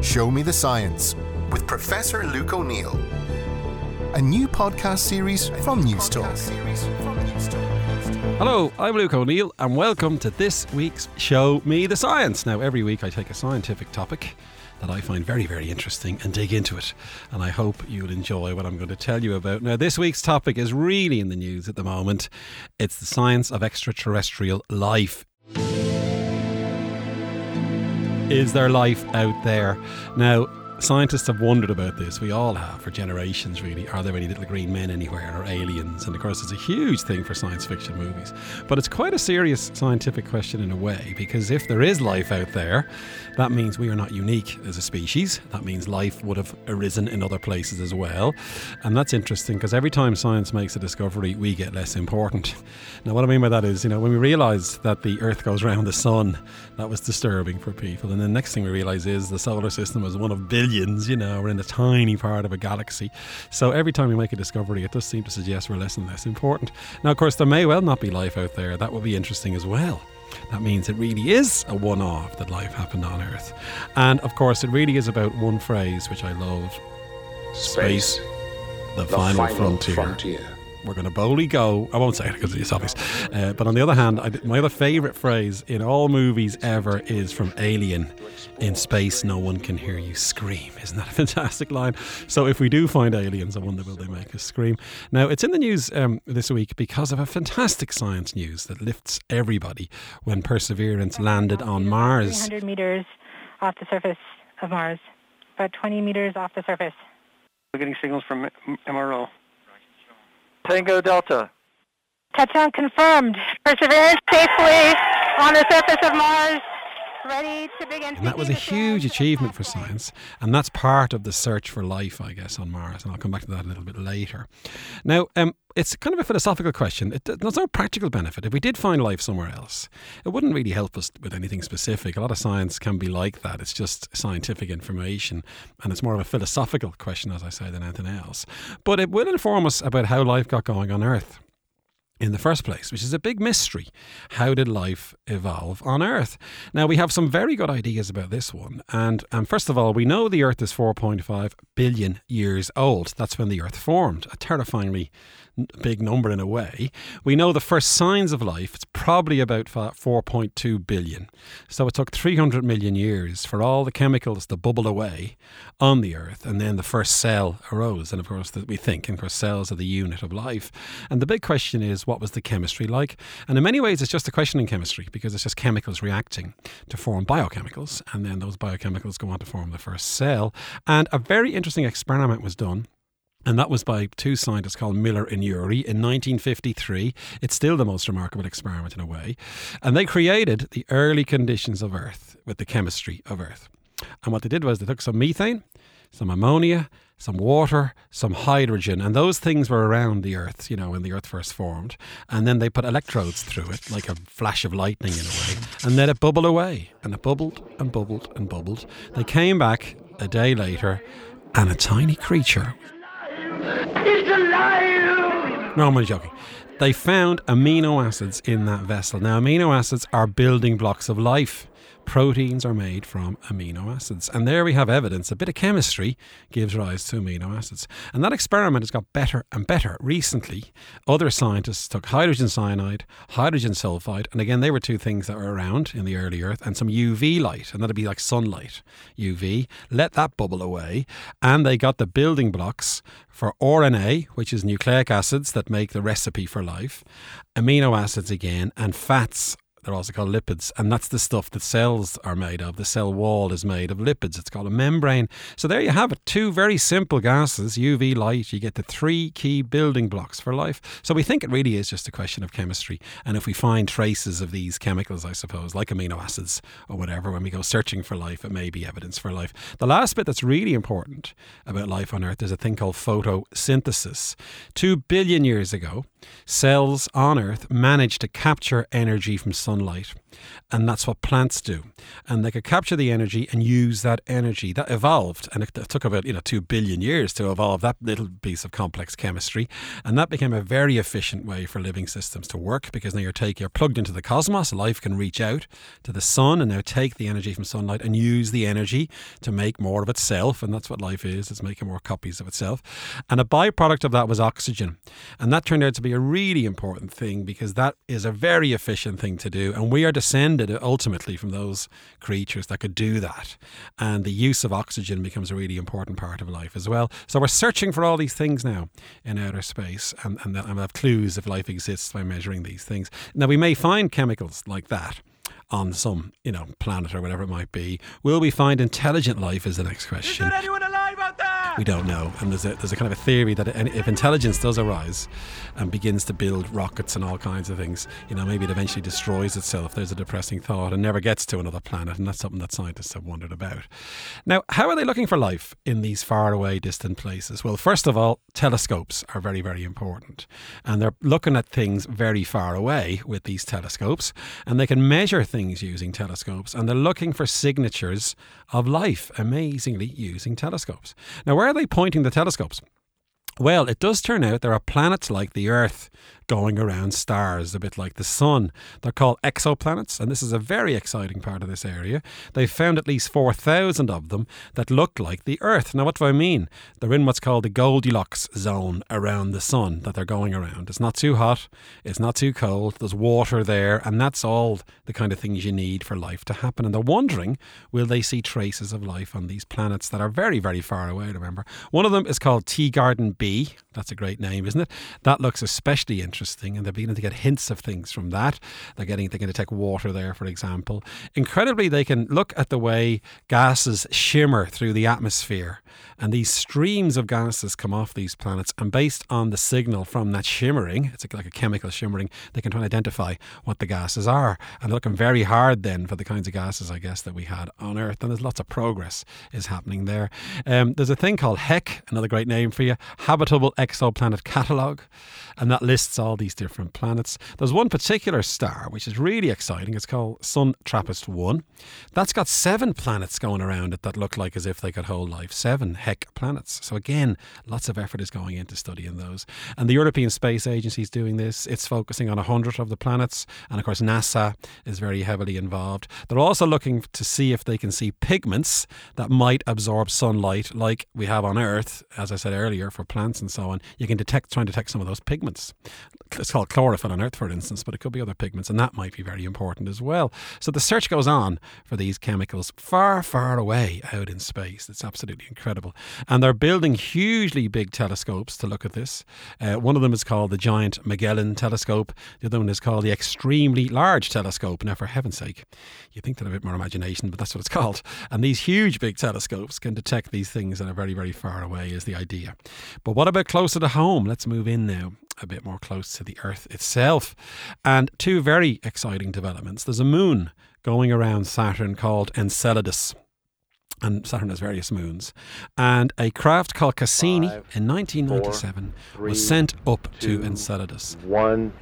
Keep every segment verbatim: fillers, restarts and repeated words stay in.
Show Me the Science with Professor Luke O'Neill. A new podcast series from Newstalk. Hello, I'm Luke O'Neill and welcome to this week's Show Me the Science. Now, every week I take a scientific topic that I find very, very interesting and dig into it. And I hope you'll enjoy what I'm going to tell you about. Now, this week's topic is really in the news at the moment. It's the science of extraterrestrial life. Is there life out there? Now, scientists have wondered about this. We all have for generations, really. Are there any little green men anywhere or aliens? And of course, it's a huge thing for science fiction movies. But it's quite a serious scientific question in a way, because if there is life out there, that means we are not unique as a species. That means life would have arisen in other places as well. And that's interesting because every time science makes a discovery, we get less important. Now, what I mean by that is, you know, when we realise that the Earth goes around the sun, that was disturbing for people. And the next thing we realise is the solar system is one of billions, you know, we're in a tiny part of a galaxy. So every time we make a discovery, it does seem to suggest we're less and less important. Now, of course, there may well not be life out there. That would be interesting as well. That means it really is a one-off that life happened on Earth. And of course, it really is about one phrase, which I love. Space, Space the, the final, final frontier. frontier. We're going to boldly go. I won't say it because it's obvious. Uh, but on the other hand, I, my other favourite phrase in all movies ever is from Alien. In space, no one can hear you scream. Isn't that a fantastic line? So if we do find aliens, I wonder will they make us scream. Now, it's in the news um, this week because of a fantastic science news that lifts everybody when Perseverance landed on Mars. three hundred metres off the surface of Mars. About twenty metres off the surface. We're getting signals from M R O. Tango Delta. Touchdown confirmed. Perseverance safely on the surface of Mars. Ready to begin. And that was a huge achievement for science, and that's part of the search for life, I guess, on Mars, and I'll come back to that a little bit later. Now, um, it's kind of a philosophical question. It, there's no practical benefit. If we did find life somewhere else, it wouldn't really help us with anything specific. A lot of science can be like that. It's just scientific information, and it's more of a philosophical question, as I say, than anything else. But it will inform us about how life got going on Earth in the first place, which is a big mystery. How did life evolve on Earth? Now, we have some very good ideas about this one. And um, first of all, we know the Earth is four point five billion years old. That's when the Earth formed. A terrifyingly big number in a way. We know the first signs of life, it's probably about four point two billion. So it took three hundred million years for all the chemicals to bubble away on the Earth, and then the first cell arose. And of course, we think, and of course, cells are the unit of life. And the big question is, what was the chemistry like? And in many ways, it's just a question in chemistry, because it's just chemicals reacting to form biochemicals, and then those biochemicals go on to form the first cell. And a very interesting experiment was done, and that was by two scientists called Miller and Urey in nineteen fifty-three. It's still the most remarkable experiment in a way. And they created the early conditions of Earth with the chemistry of Earth. And what they did was they took some methane, some ammonia, some water, some hydrogen, and those things were around the Earth, you know, when the Earth first formed. And then they put electrodes through it, like a flash of lightning in a way, and let it bubble away. And it bubbled and bubbled and bubbled. They came back a day later, and a tiny creature... It's alive! No, I'm only joking. They found amino acids in that vessel. Now, amino acids are building blocks of life. Proteins are made from amino acids. And there we have evidence. A bit of chemistry gives rise to amino acids. And that experiment has got better and better. Recently, other scientists took hydrogen cyanide, hydrogen sulfide, and again, they were two things that were around in the early Earth, and some U V light, and that'd be like sunlight, U V, let that bubble away, and they got the building blocks for R N A, which is nucleic acids that make the recipe for life, amino acids again, and fats. They're also called lipids, and that's the stuff that cells are made of. The cell wall is made of lipids. It's called a membrane. So there you have it. Two very simple gases, U V light. You get the three key building blocks for life. So we think it really is just a question of chemistry. And if we find traces of these chemicals, I suppose, like amino acids or whatever, when we go searching for life, it may be evidence for life. The last bit that's really important about life on Earth is a thing called photosynthesis. Two billion years ago, cells on Earth managed to capture energy from sun sunlight. And that's what plants do. And they could capture the energy and use that energy. That evolved. And it, it took about, you know, two billion years to evolve that little piece of complex chemistry. And that became a very efficient way for living systems to work, because now you're, take, you're plugged into the cosmos. Life can reach out to the sun and now take the energy from sunlight and use the energy to make more of itself. And that's what life is. It's making more copies of itself. And a byproduct of that was oxygen. And that turned out to be a really important thing, because that is a very efficient thing to do. And we are descended ultimately from those creatures that could do that. And the use of oxygen becomes a really important part of life as well. So we're searching for all these things now in outer space, and, and, and have clues if life exists by measuring these things. Now, we may find chemicals like that on some, you know, planet or whatever it might be. Will we find intelligent life is the next question. Is there anyone alive out there? We don't know. And there's a, there's a kind of a theory that if intelligence does arise and begins to build rockets and all kinds of things, you know, maybe it eventually destroys itself. There's a depressing thought and never gets to another planet. And that's something that scientists have wondered about. Now, how are they looking for life in these far away, distant places? Well, first of all, telescopes are very, very important. And they're looking at things very far away with these telescopes. And they can measure things using telescopes. And they're looking for signatures of life, amazingly, using telescopes. Now, where are they pointing the telescopes? Well, it does turn out there are planets like the Earth going around stars, a bit like the sun. They're called exoplanets, and this is a very exciting part of this area. They've found at least four thousand of them that look like the Earth. Now, what do I mean? They're in what's called the Goldilocks zone around the sun that they're going around. It's not too hot, it's not too cold, there's water there, and that's all the kind of things you need for life to happen. And they're wondering, will they see traces of life on these planets that are very, very far away, remember? One of them is called Teegarden B. That's a great name, isn't it? That looks especially interesting, and they're beginning to get hints of things from that. They're getting, they can detect water there, for example. Incredibly, they can look at the way gases shimmer through the atmosphere, and these streams of gases come off these planets, and based on the signal from that shimmering, it's like a chemical shimmering, they can try and identify what the gases are. And they're looking very hard then for the kinds of gases, I guess, that we had on Earth, and there's lots of progress is happening there. Um, there's a thing called HEC, another great name for you, Habitable Exoplanet Catalogue, and that lists all these different planets. There's one particular star which is really exciting. It's called Sun TRAPPIST one. That's got seven planets going around it that look like as if they could hold life. Seven HEC planets. So again, lots of effort is going into studying those. And the European Space Agency is doing this. It's focusing on one hundred of the planets. And of course, NASA is very heavily involved. They're also looking to see if they can see pigments that might absorb sunlight like we have on Earth, as I said earlier, for plants and so on. You can detect, try and detect some of those pigments. It's called chlorophyll on Earth, for instance, but it could be other pigments, and that might be very important as well. So the search goes on for these chemicals far, far away out in space. It's absolutely incredible. And they're building hugely big telescopes to look at this. Uh, one of them is called the Giant Magellan Telescope. The other one is called the Extremely Large Telescope. Now, for heaven's sake, you think that a bit more imagination, but that's what it's called. And these huge big telescopes can detect these things that are very, very far away is the idea. But what about closer to home? Let's move in now a bit more close to the Earth itself. And two very exciting developments. There's a moon going around Saturn called Enceladus. And Saturn has various moons. And a craft called Cassini Five, in nineteen ninety-seven four, three, was sent up two, to Enceladus. One.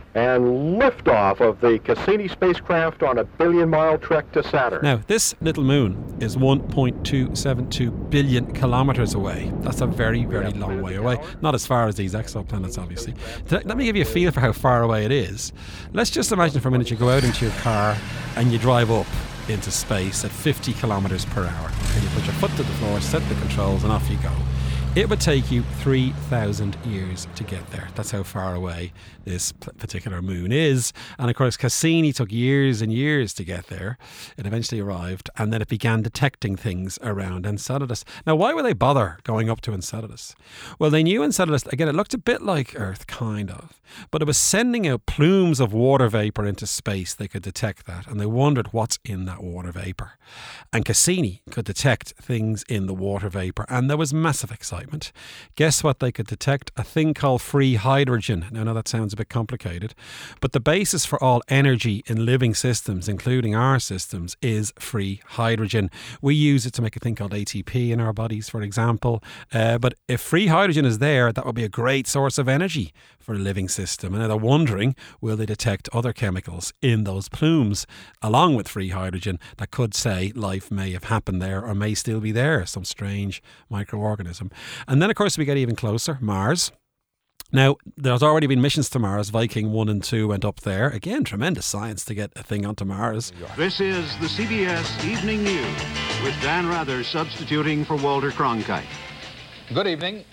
And liftoff of the Cassini spacecraft on a billion-mile trek to Saturn. Now, this little moon is one point two seven two billion kilometres away. That's a very, very long way away. Not as far as these exoplanets, obviously. Let me give you a feel for how far away it is. Let's just imagine for a minute you go out into your car and you drive up into space at fifty kilometres per hour. And you put your foot to the floor, set the controls, and off you go. It would take you three thousand years to get there. That's how far away this particular moon is. And of course, Cassini took years and years to get there. It eventually arrived, and then it began detecting things around Enceladus. Now, why would they bother going up to Enceladus? Well, they knew Enceladus, again, it looked a bit like Earth, kind of, but it was sending out plumes of water vapor into space. They could detect that, and they wondered what's in that water vapor. And Cassini could detect things in the water vapor, and there was massive excitement excitement. Guess what they could detect? A thing called free hydrogen. Now, I know that sounds a bit complicated, but the basis for all energy in living systems, including our systems, is free hydrogen. We use it to make a thing called A T P in our bodies, for example. Uh, but if free hydrogen is there, that would be a great source of energy for a living system. And they're wondering, will they detect other chemicals in those plumes along with free hydrogen that could say life may have happened there or may still be there, some strange microorganism. And then, of course, we get even closer, Mars. Now, there's already been missions to Mars. Viking one and two went up there. Again, tremendous science to get a thing onto Mars. This is the C B S Evening News with Dan Rather substituting for Walter Cronkite. Good evening.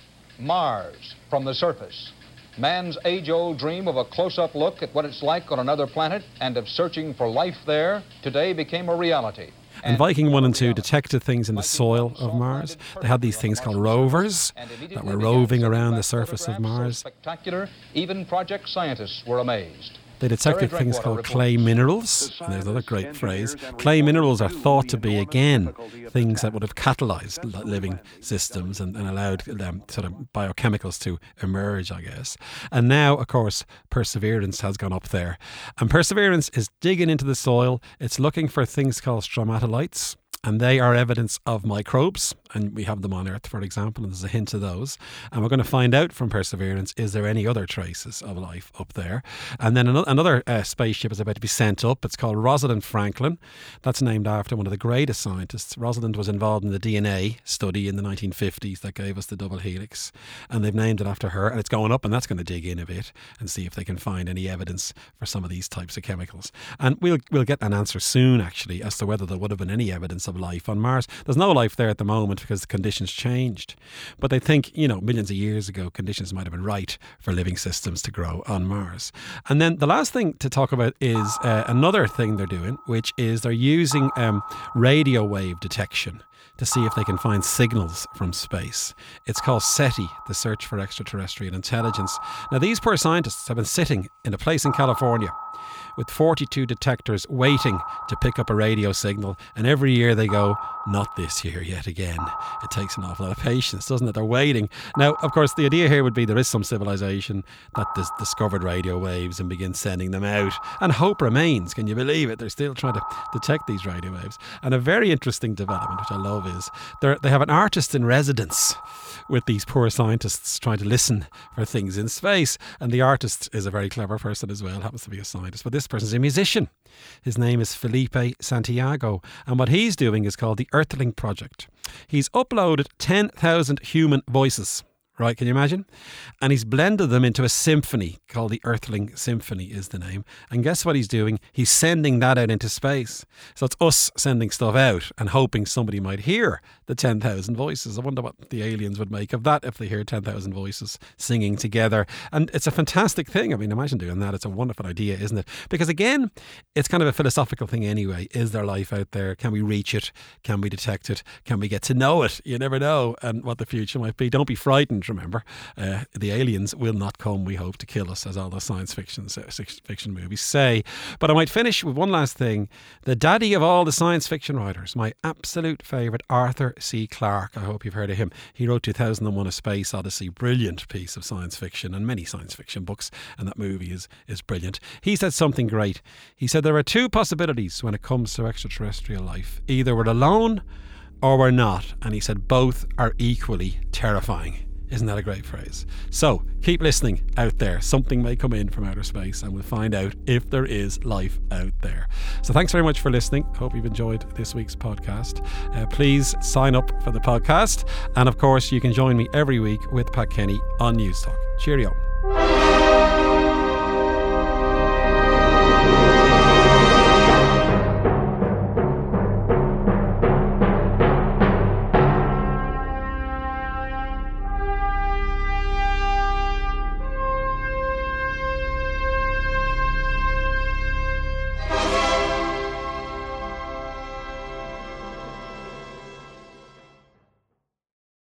Mars from the surface. Man's age-old dream of a close-up look at what it's like on another planet and of searching for life there today became a reality. And Viking one and two detected things in the soil of Mars. They had these things called rovers that were roving around the surface of Mars. Spectacular, even project scientists were amazed. They detected things called clay minerals. And there's another great phrase. Clay minerals are thought to be, again, things that would have catalyzed living systems and, and allowed them sort of biochemicals to emerge, I guess. And now, of course, Perseverance has gone up there. And Perseverance is digging into the soil. It's looking for things called stromatolites. And they are evidence of microbes, and we have them on Earth, for example, and there's a hint of those. And we're going to find out from Perseverance, is there any other traces of life up there? And then another, another uh, spaceship is about to be sent up. It's called Rosalind Franklin. That's named after one of the greatest scientists. Rosalind was involved in the D N A study in the nineteen fifties that gave us the double helix. And they've named it after her, and it's going up, and that's going to dig in a bit and see if they can find any evidence for some of these types of chemicals. And we'll, we'll get an answer soon, actually, as to whether there would have been any evidence of life on Mars. There's no life there at the moment because the conditions changed. But they think, you know, millions of years ago, conditions might have been right for living systems to grow on Mars. And then the last thing to talk about is uh, another thing they're doing, which is they're using um, radio wave detection to see if they can find signals from space. It's called SETI, the Search for Extraterrestrial Intelligence. Now, these poor scientists have been sitting in a place in California with forty-two detectors waiting to pick up a radio signal, and every year they go, not this year yet again. It takes an awful lot of patience, doesn't it? They're waiting. Now, of course, the idea here would be there is some civilization that has discovered radio waves and begins sending them out, and hope remains. Can you believe it? They're still trying to detect these radio waves. And a very interesting development, which I love, is they have an artist in residence with these poor scientists trying to listen for things in space. And the artist is a very clever person as well, happens to be a scientist. But this person's a musician. His name is Felipe Santiago. And what he's doing is called the Earthling Project. He's uploaded ten thousand human voices. Right, can you imagine? And he's blended them into a symphony called the Earthling Symphony is the name. And guess what he's doing? He's sending that out into space. So it's us sending stuff out and hoping somebody might hear the ten thousand voices. I wonder what the aliens would make of that if they hear ten thousand voices singing together. And it's a fantastic thing. I mean, imagine doing that. It's a wonderful idea, isn't it? Because again, it's kind of a philosophical thing anyway. Is there life out there? Can we reach it? Can we detect it? Can we get to know it? You never know and what the future might be. Don't be frightened. Remember, uh, the aliens will not come, we hope, to kill us, as all the science fiction, uh, fiction movies say. But I might finish with one last thing. The daddy of all the science fiction writers, my absolute favourite, Arthur C. Clarke. I hope you've heard of him. He wrote two thousand one: A Space Odyssey. Brilliant piece of science fiction, and many science fiction books, and that movie is, is brilliant. He said something great. He said there are two possibilities when it comes to extraterrestrial life. Either we're alone or we're not. And he said both are equally terrifying. Isn't that a great phrase? So keep listening out there. Something may come in from outer space and we'll find out if there is life out there. So thanks very much for listening. Hope you've enjoyed this week's podcast. Uh, please sign up for the podcast. And of course, you can join me every week with Pat Kenny on News Talk. Cheerio.